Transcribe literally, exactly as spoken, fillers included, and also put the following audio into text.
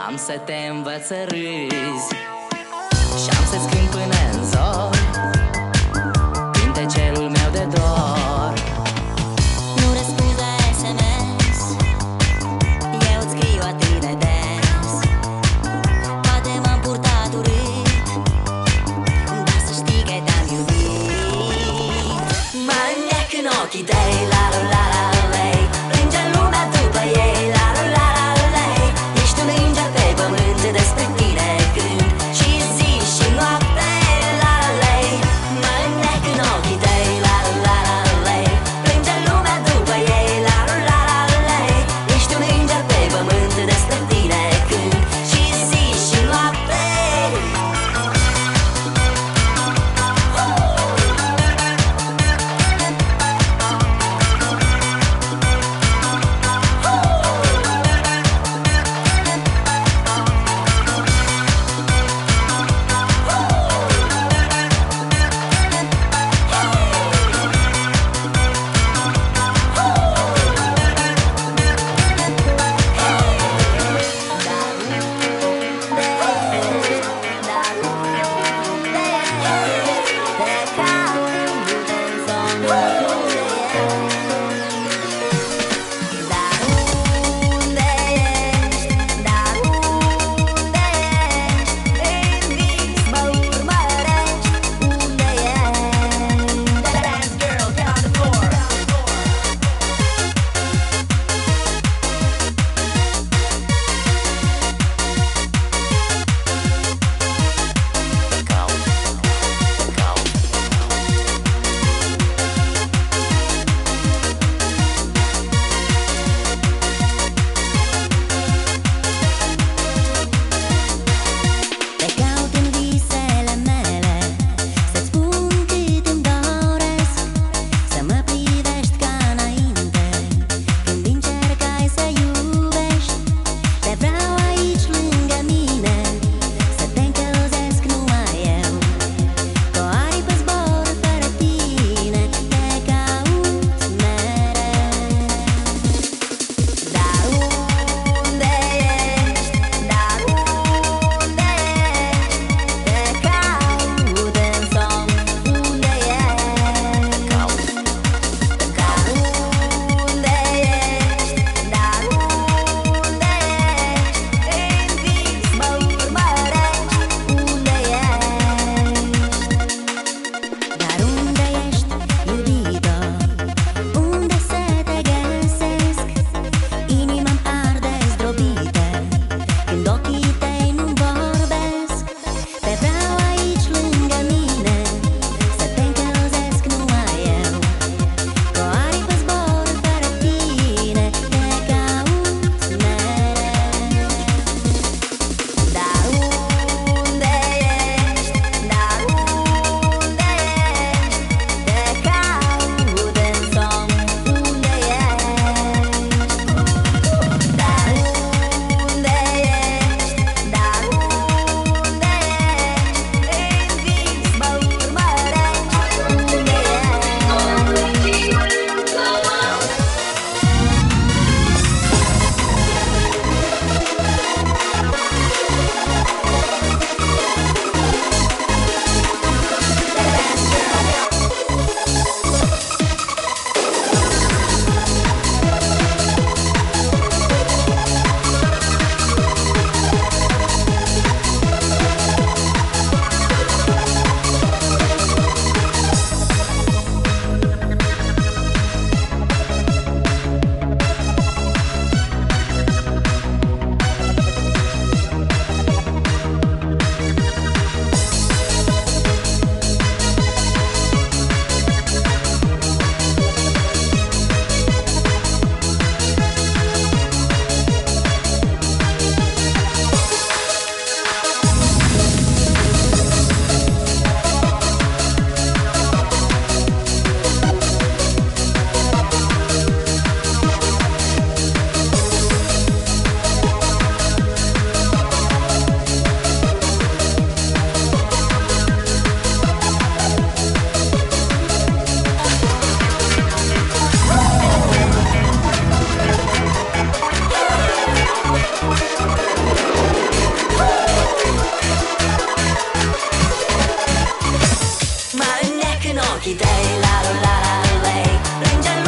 Am să te învăț să râzi și-am să-ți cânt până în zor cântecelul meu de dor. Nu răspunzi la S M S, eu îți scriu atât de des. Poate m-am purtat urât, dar să știi că te-am iubit. Mă înnec în ochii tăi, la la la la lei, plânge lumea după ei, la la la la lei. Ești un înger pe pământ, despre tine cânt și zi și noapte, la la lei. Mă înnec în ochii tăi, la la la la lei, plânge lumea după ei, la la la la lei. Ești un înger pe pământ, despre tine cânt și zi și noapte. lei, la la la la lei. Plânge